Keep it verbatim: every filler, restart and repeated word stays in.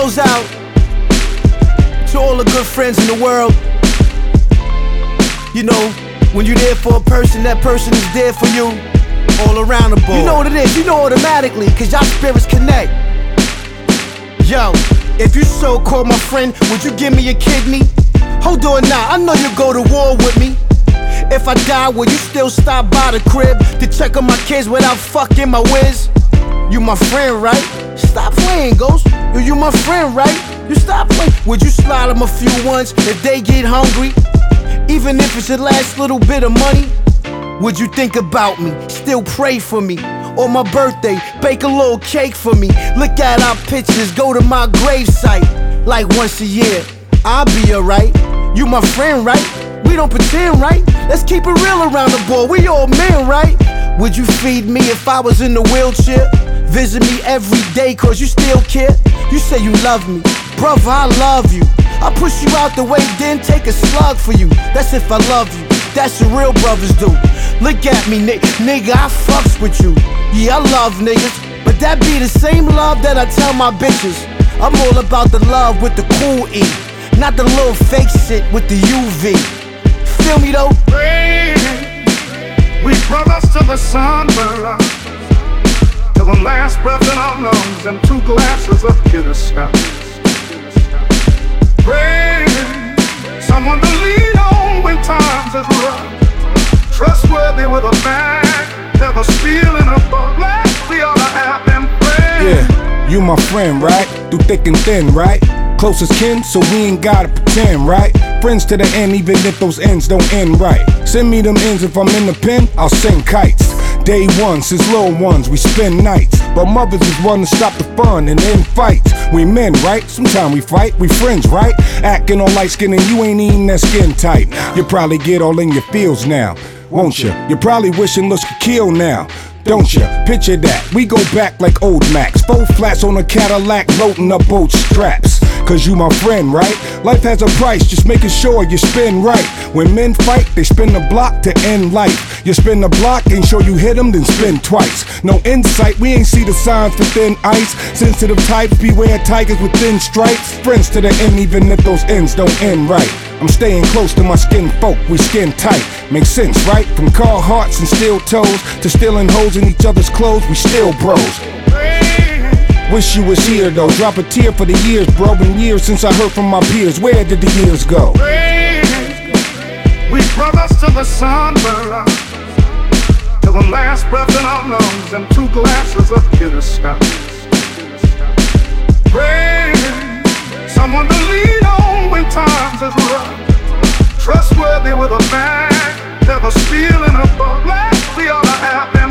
goes out to all the good friends in the world. You know, when you're there for a person, that person is there for you. All around the board. You know what it is, you know automatically, cause y'all spirits connect. Yo, if you so-called my friend, would you give me a kidney? Hold on now, I know you'll go to war with me. If I die, will you still stop by the crib to check on my kids without fucking my whiz? You my friend, right? Stop playing, Ghost. Yo, you my friend, right? You stop playing. Would you slide them a few ones if they get hungry? Even if it's the last little bit of money? Would you think about me? Still pray for me? On my birthday, bake a little cake for me. Look at our pictures, go to my gravesite. Like once a year, I'll be alright. You my friend, right? We don't pretend, right? Let's keep it real around the board, we all men, right? Would you feed me if I was in the wheelchair? Visit me every day cause you still care? You say you love me, brother, I love you. I push you out the way, then take a slug for you. That's if I love you, that's what real brothers do. Look at me, ni nigga, I fucks with you. Yeah, I love niggas, but that be the same love that I tell my bitches. I'm all about the love with the cool E, not the little fake shit with the U V. Feel me though? We brothers till the sun burn up, till the last breath in our lungs and two glasses of Guinness Stout. Pray someone to lean on when times is rough, trustworthy with a man, never stealing a buck. We ought to have them friends. Yeah, you my friend, right? Through thick and thin, right? Closest kin, so we ain't gotta pretend, right? Friends to the end, even if those ends don't end right. Send me them ends if I'm in the pen, I'll send kites. Day one, since little ones, we spend nights. But mothers is one to stop the fun and end fights. We men, right? Sometimes we fight, we friends, right? Acting all light skin and you ain't eating that skin tight. You probably get all in your feels now, won't you? You probably wishing looks could kill now, don't ya? Picture that, we go back like old Max. Four flats on a Cadillac, loading up both straps. Cause you my friend, right? Life has a price, just making sure you spin right. When men fight, they spin the block to end life. You spin the block, ain't sure you hit them, then spin twice. No insight, we ain't see the signs for thin ice. Sensitive types, beware tigers with thin stripes. Friends to the end, even if those ends don't end right. I'm staying close to my skin folk, we skin tight. Makes sense, right? From car hearts and steel toes to stealing holes in each other's clothes, we still bros. Wish you was here though, drop a tear for the years, bro. Been years since I heard from my peers, where did the years go? We brothers till the sun burn up, till the last breath in our lungs and two glasses of Guinness Stout. Pray someone to lean on when times is rough, trustworthy with a man, never stealing a buck. We ought to have them.